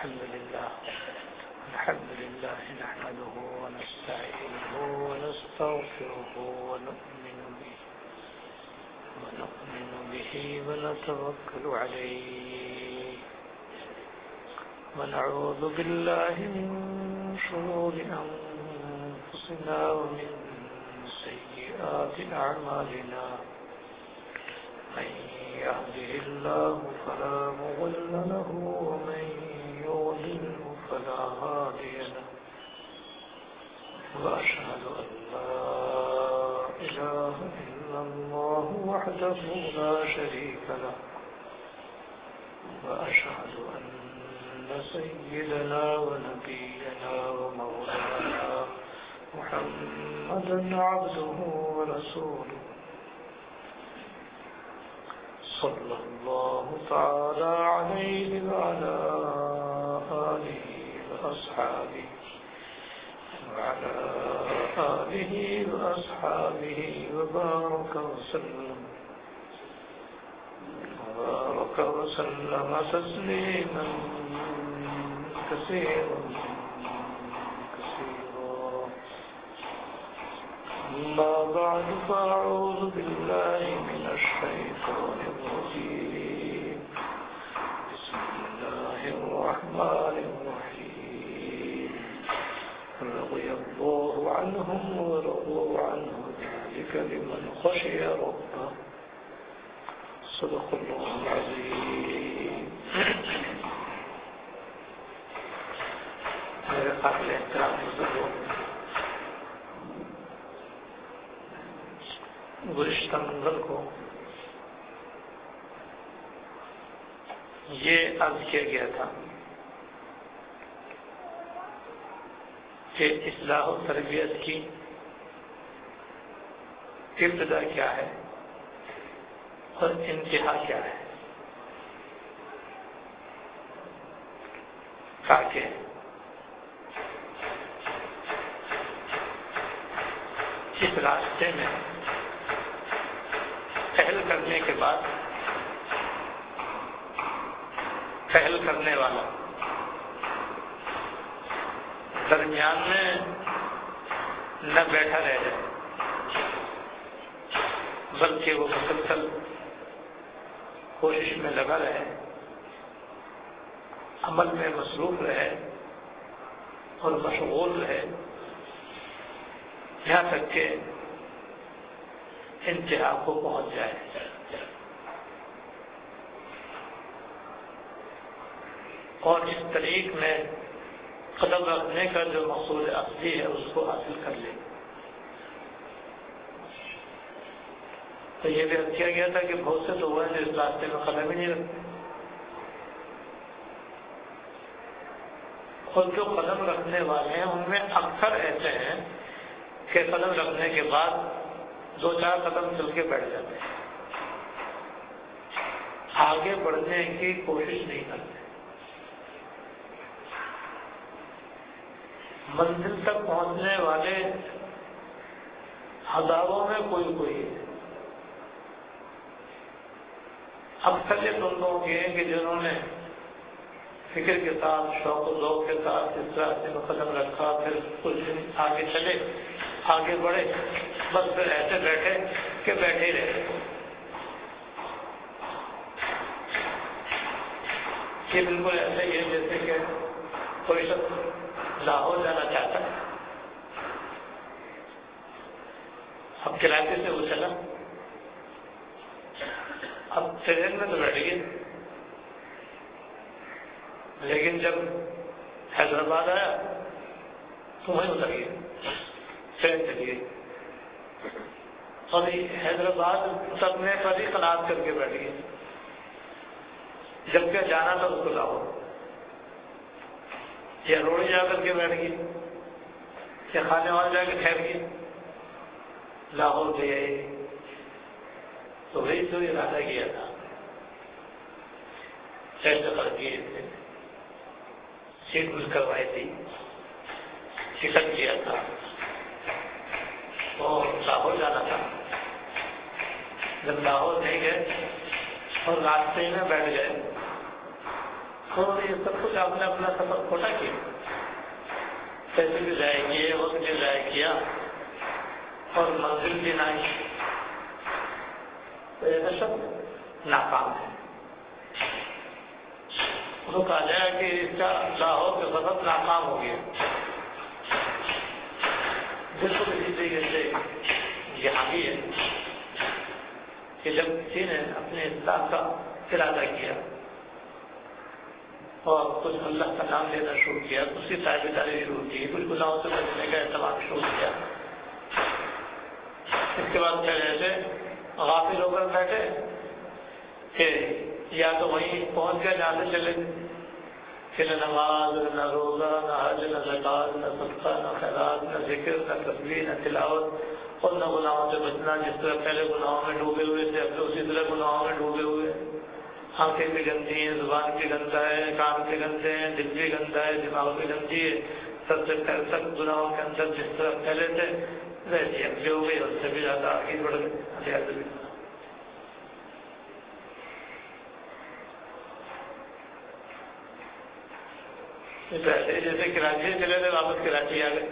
الحمد لله نحمده ونستعينه ونستغفره ونؤمن به ونتوكل عليه ونعوذ بالله من شرور أنفسنا ومن سيئات أعمالنا من يهده الله فلا مضل له ومن يضلل فلا هادي له وأشهد أن لا إله إلا الله وحده لا شريك له وأشهد أن سيدنا ونبينا ومولانا محمدا عبده ورسوله صلى الله تعالى عليه وعلى آله وأصحابه وبارك وسلم تسليما كثيرا أما بعد فأعوذ بالله من الشيطان الرجيم بسم الله الرحمن الرحيم رضي الله عنهم ورضوا عنه ذلك لمن خشي ربه صدق الله العظيم. میرے قابل احترام بزرگوں، گزشتہ منگل کو یہ عرض کیا گیا تھا کہ اصلاح و تربیت کی ابتدا کیا ہے اور انتہا کیا ہے، تاکہ اس راستے میں پہل کرنے کے بعد پہل کرنے والا درمیان میں نہ بیٹھا رہ جائے، بلکہ وہ مسلسل کوشش میں لگا رہے، عمل میں مصروف رہے اور مشغول رہے، یہاں تک کہ انتہا کو پہنچ جائے۔ اور اس طریق میں قدم رکھنے کا جو مقصود اصلی ہے اس کو حاصل کر لے۔ تو یہ بھی کیا گیا تھا کہ بہت سے لوگ ہیں جو اس راستے میں قدم ہی نہیں رکھتے، اور جو قدم رکھنے والے ہیں ان میں اکثر ایسے ہیں کہ قدم رکھنے کے بعد 2-4 قدم چل کے بیٹھ جاتے ہیں، آگے بڑھنے کی کوشش نہیں کرتے، منزل تک پہنچنے والے ہزاروں میں کوئی ہے۔ اکثریت ان لوگوں کی ہے کہ جنہوں نے فکر کے ساتھ، شوق و ذوق کے ساتھ اس راستے میں قدم رکھا، پھر کچھ دن آگے چلے، آگے بڑھے، بس پھر ایسے بیٹھے کہ بیٹھے ہی رہے۔ یہ بالکل ایسا ہی ہے جیسے کہ کوئی شخص لاہور جانا چاہتا ہے، اب کراچی سے وہ چلا، اب ٹرین میں تو بیٹھ گئے، لیکن جب حیدرآباد آیا تو وہیں اتر گئے، ٹرین چلی گئی، اور حیدرآباد اترنے پر ہی قناعت کر کے بیٹھ گئے، جبکہ جانا تھا اس کو لاہور، یا روڑی جا کر کے بیٹھ گئی، یا کھانے والے جا کے ٹھہر گئی، لاہور گئے تو وہی تو ارادہ کیا تھا، ایسے کر کیے تھے، سیٹ بک کروائی تھی، ٹکٹ کیا تھا، اور لاہور جانا تھا۔ جب لاہور نہیں گئے اور راستے میں بیٹھ گئے اور یہ سب کچھ آپ نے اپنا سفر کھوٹا کیا، پیسے بھی ضائع کیے، وقت بھی ضائع کیا اور منزل بھی نہ آئی، تو یہ سب ناکام ہے۔ اس کو کہا جائے کہ اس کا لاہور کا سفر ناکام ہو گیا۔ بالکل اسی طریقے سے یہاں بھی ہے کہ جب کسی نے اپنے اسلام کا ارادہ کیا اور کچھ اللہ کا نام لینا شروع کیا، اس کی تابعداری شروع کی، کچھ گناہوں سے بچنے کا اہتمام شروع کیا، اس کے بعد کیا جیسے غافل ہو کر بیٹھے کہ یا تو وہیں پہنچ گیا جہاں سے چلے گئے کہ نہ نماز، نہ روزہ، نہ حج، نہ زکات، نہ صدقہ، نہ خیرات، نہ ذکر، نہ تسبیح، نہ تلاوت اور نہ گناہوں سے بچنا۔ جس طرح پہلے گناہوں میں ڈوبے ہوئے تھے، اب تو اسی طرح گناہوں میں ڈوبے ہوئے، آنکھیں بھی گندی ہیں، زبان بھی گندا ہے، کان بھی گندے ہیں، دل بھی گندا ہے، دماغ بھی گندی ہے، سب سے پہلے تک گناہوں کے اندر جس طرح پہلے تھے ویسے اب جو ہو گئی، اس سے بھی زیادہ آگے بڑھ گئے۔ ایسے جیسے کراچی چلے گئے، واپس کراچی آ گئے۔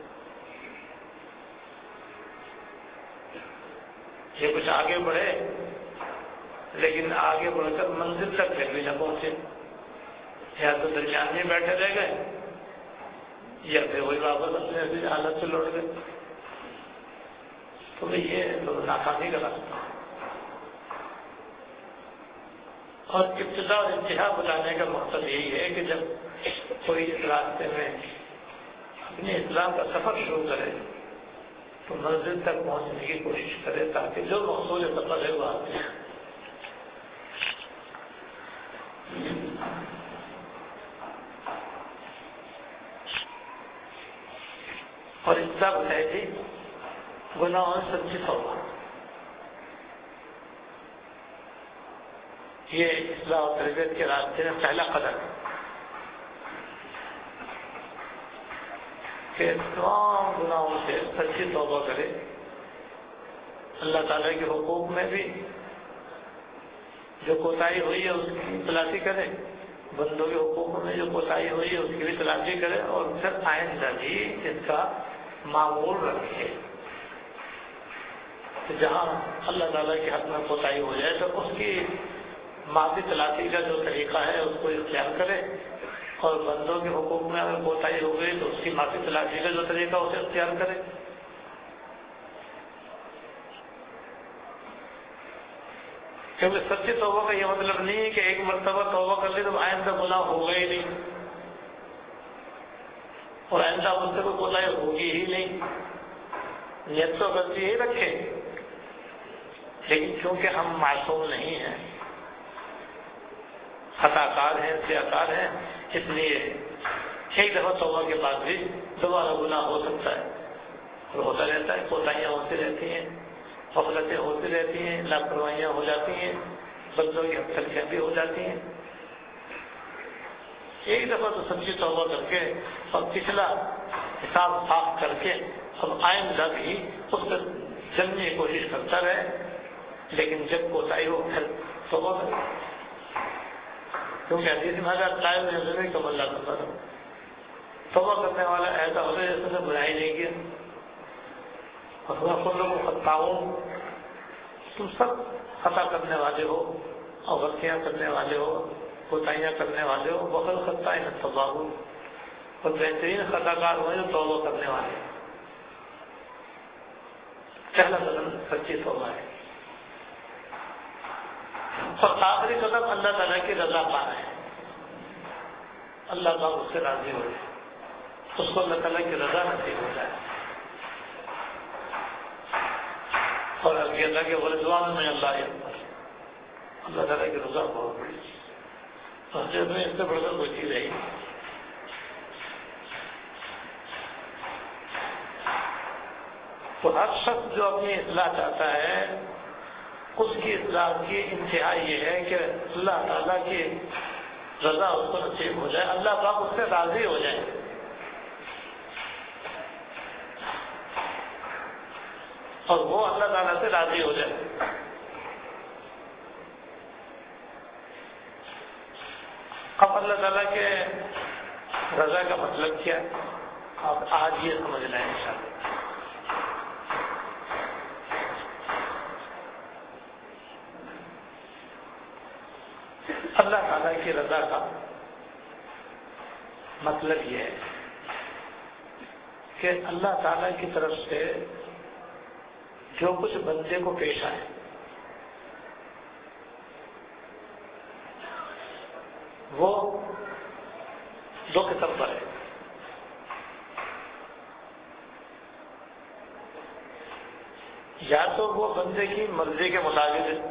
یہ کچھ آگے بڑھے لیکن آگے بڑھ کر منزل تک پھر بھی نہ پہنچے، یا تو درمیان میں بیٹھے رہ گئے یا پھر وہی واپس اپنے ایسی حالت سے لوٹ گئے۔ تو یہ تو ناکامی کا راستہ اور ابتدا اور انتہا بتانے کا مقصد یہی ہے کہ جب کوئی اس راستے میں اپنے اسلام کا سفر شروع کرے تو منزل تک پہنچنے کی کوشش کرے تاکہ جو مقصود سفر ہے وہ آتے ہیں۔ اور اس کا ہے جی گناہوں سے سچی توبہ، یہ اصلاح و تربیت کے راستے میں پہلا قدم ہے کہ تمام گناہوں سے سچی توبہ کرے، اللہ تعالیٰ کے حقوق میں بھی جو کوتاہی ہوئی ہے اس کی تلافی کرے، بندوں کے حقوق میں جو کوتاہی ہوئی ہے اس کی بھی تلافی کرے، اور پھر آئندہ بھی اس کا معمول رکھے کہ جہاں اللہ تعالیٰ کے حق میں کوتاہی ہو جائے تو اس کی معافی تلافی کا جو طریقہ ہے اس کو اختیار کرے، اور بندوں کے حقوق میں اگر کوتاہی ہو گئی تو اس کی معافی تلافی کا جو طریقہ اسے اختیار کرے۔ کیونکہ سچی توبہ کا یہ مطلب نہیں ہے کہ ایک مرتبہ توبہ کر لی تو آئندہ گناہ ہوگا ہی نہیں اور آئندہ اس سے کوئی کوتاہی ہوگی ہی نہیں، نیت تو غلطی ہی رکھے، لیکن چونکہ ہم معصوم نہیں ہیں، خطا کار ہیں، سیاکار ہیں، اس لیے ایک دفعہ توبہ کے بعد بھی دوبارہ گناہ ہو سکتا ہے اور ہوتا رہتا ہے، کوتاہیاں ہوتی رہتی ہیں، غفلتیں ہوتی رہتی ہیں، لاپرواہیاں ہو جاتی ہیں، بندوں کی غلطیاں بھی ہو جاتی ہیں۔ ایک دفعہ تو سچی توبہ کر کے اور پچھلا حساب صاف کر کے اب آئندہ بھی اس سے چلنے کی کوشش کرتا رہے، لیکن جب کوتاہی ہو پھر توبہ کرے، کیونکہ حدیث میں آتا ہے کم اللہ کرتا تھا، توبہ کرنے والا ایسا ہوتا ہے جیسے نے برائی نہیں کیا، اور لوگوں کو خطاؤں، تم سب خطا کرنے والے ہو اور غلطیاں کرنے والے ہو، کوتاہیاں کرنے والے ہو، بخل خطا ہے توبہ ہو، اور بہترین خطا کار ہوئے جو توبہ کرنے والے۔ پہلا قدم سچی توبہ ہے، اور آخری قدم اللہ تعالیٰ کی رضا پانا ہے، اللہ تعالیٰ اس سے راضی ہو جائے، اس کو اللہ تعالیٰ کی رضا نصیب ہو جائے، اور اللہ کے رضوان میں اللہ تعالیٰ کی رضا بہت بڑی، مسجد میں اس سے بڑھ کر کوئی چیز ہے۔ تو ہر شخص جو اپنی اصلاح چاہتا ہے اس کی اصلاح کی انتہا یہ ہے کہ اللہ تعالیٰ کی رضا اس کو نصیب ہو جائے، اللہ پاک اس سے راضی ہو جائے، اور وہ اللہ تعالیٰ سے راضی ہو جائے۔ اب اللہ تعالیٰ کے رضا کا مطلب کیا ہے؟ اب آج یہ سمجھنا ہے انشاءاللہ۔ اللہ تعالیٰ کی رضا کا مطلب یہ ہے کہ اللہ تعالیٰ کی طرف سے جو کچھ بندے کو پیش آئے وہ دو قسم پر ہے۔ یا تو وہ بندے کی مرضی کے مطابق ہے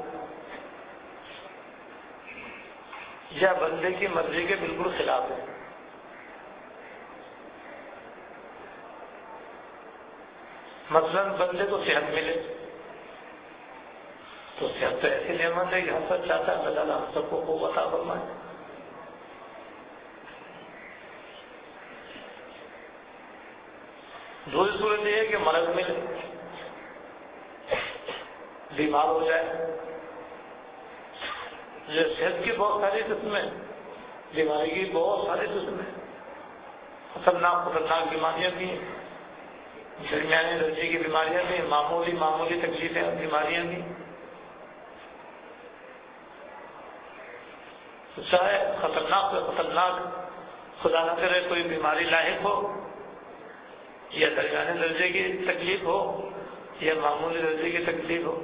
یا بندے کی مرضی کے بالکل خلاف ہے۔ مثلا بندے کو صحت ملے تو صحت تو ایسی نعمت ہے کہ ہم سب چاہتا ہے اللہ تعالیٰ ہم سب کو قوت عطا فرمائے۔ دوسری صورت یہ ہے کہ مرض ملے، بیمار ہو جائے۔ یہ صحت کی بہت ساری قسمیں، بیماری کی بہت ساری قسمیں، خطرناک بیماریاں بھی ہیں، درمیانی درجے کی بیماریاں بھی، معمولی تکلیفیں اور بیماریاں بھی۔ چاہے خطرناک سے خطرناک خدا نہ کرے کوئی بیماری لاحق ہو، یا درمیانے درجے کی تکلیف ہو یا معمولی درجے کی تکلیف ہو،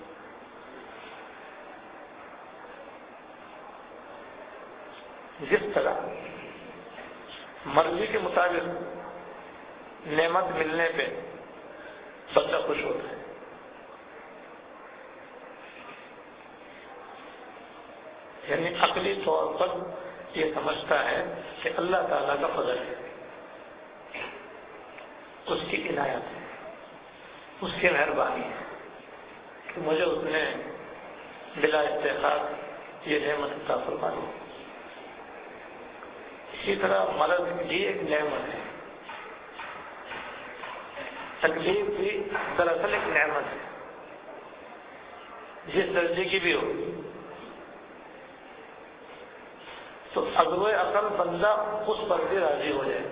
جس طرح مرضی کے مطابق نعمت ملنے پہ بندہ خوش ہوتا ہے، یعنی عقلی طور پر یہ سمجھتا ہے کہ اللہ تعالیٰ کا فضل ہے، اس کی عنایت ہے، اس کی مہربانی ہے کہ مجھے اس نے بلا استحقاق یہ نعمت عطا فرما دی۔ اسی طرح مرض بھی ایک نعمت ہے، تکلیف بھی دراصل ایک نعمت ہے، جس درجے کی بھی ہو۔ تو عقل عقل بندہ اس پر بھی راضی ہو جائے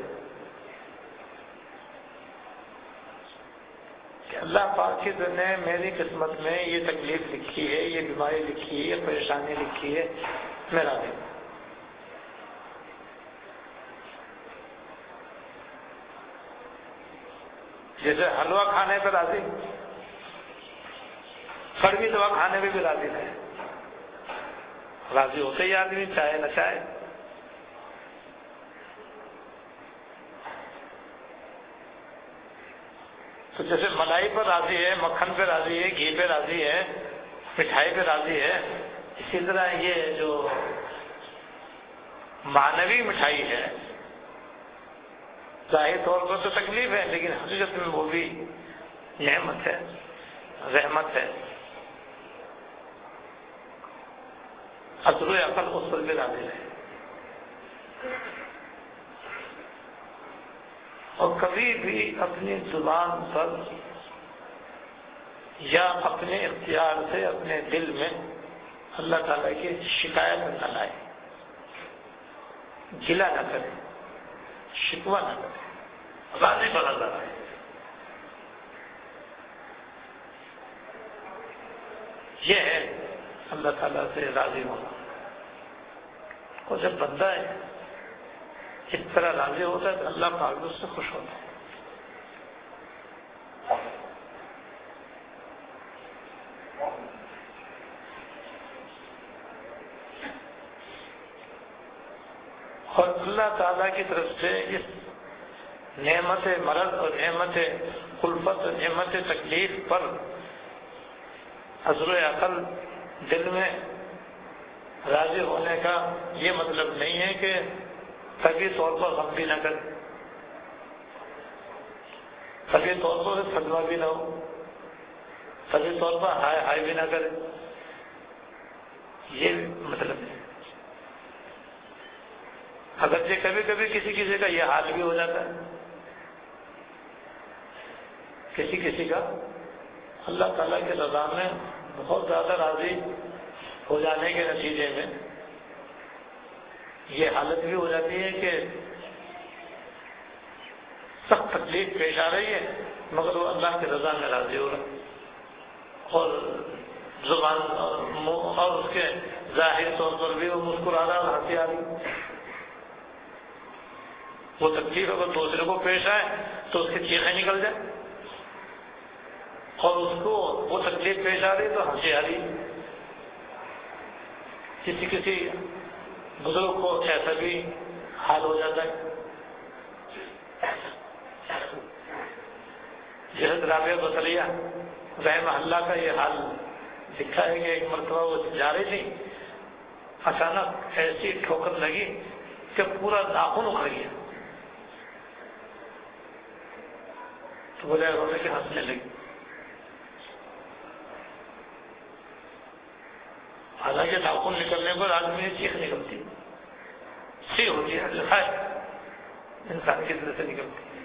کہ اللہ پاک کی نے میری قسمت میں یہ تکلیف لکھی ہے، یہ بیماری لکھی ہے، یہ پریشانی لکھی ہے، میں راضی ہوں۔ جیسے حلوہ کھانے پہ راضی، کڑوی دوا کھانے پہ بھی راضی ہے، راضی ہوتے ہی آدمی چاہے نہ چاہے۔ تو جیسے ملائی پر راضی ہے، مکھن پہ راضی ہے، گھی پہ راضی ہے، مٹھائی پہ راضی ہے، اسی طرح یہ جو معنوی مٹھائی ہے ظاہر طور پر تو تکلیف ہے، لیکن حقیقت میں وہ بھی نعمت ہے، رحمت ہے۔ عقل اس پر بھی راضی ہے، اور کبھی بھی اپنی زبان پر یا اپنے اختیار سے اپنے دل میں اللہ تعالیٰ کی شکایت نہ لائے، گلہ نہ کرے، شکوہ نہ کرے، راضی پر نظر آئے۔ یہ ہے اللہ تعالیٰ سے راضی ہونا۔ اور جب بندہ ہے اس طرح راضی ہوتا ہے تو اللہ پاک اس سے خوش ہوتا ہے۔ اور اللہ تعالیٰ کی طرف سے اس نعمت مرض اور نعمت خلفت اور نعمت تکلیف پر عذر عقل دل میں راضی ہونے کا یہ مطلب نہیں ہے کہ طبی طور پر غم بھی نہ کرے، طبی طور پر سجدہ بھی نہ ہو، طبی طور پر ہائے ہائے بھی نہ کرے، یہ مطلب نہیں۔ اگرچہ کبھی کبھی کسی کا یہ حال بھی ہو جاتا ہے، کسی کا اللہ تعالیٰ کے رضا میں بہت زیادہ راضی ہو جانے کے نتیجے میں یہ حالت بھی ہو جاتی ہے کہ سخت تکلیف پیش آ رہی ہے مگر وہ اللہ کی رضا میں راضی ہو رہا اور زبان اور اس کے ظاہر طور پر بھی وہ مسکرا رہا اور ہنسی آ رہی. وہ تکلیف اگر دوسرے کو پیش آئے تو اس کی چیخیں نکل جائیں اور اس کو وہ تکلیف پیش آ رہی تو ہنسی آ رہی. کسی بزرگ کو ایسا بھی حال ہو جاتا ہے. حضرت رابعہ بصریہ رحمہ اللہ کا یہ حال لکھا ہے کہ ایک مرتبہ وہ جا رہی تھی, اچانک ایسی ٹھوکر لگی کہ پورا ناخن اکھڑ گیا. تو بولے رونے کے ہنسنے لگی. حالانکہ ناخن نکلنے پر آدمی چیخ نکلتی سی ہوتی ہے, انسان کی طرح سے نکلتی.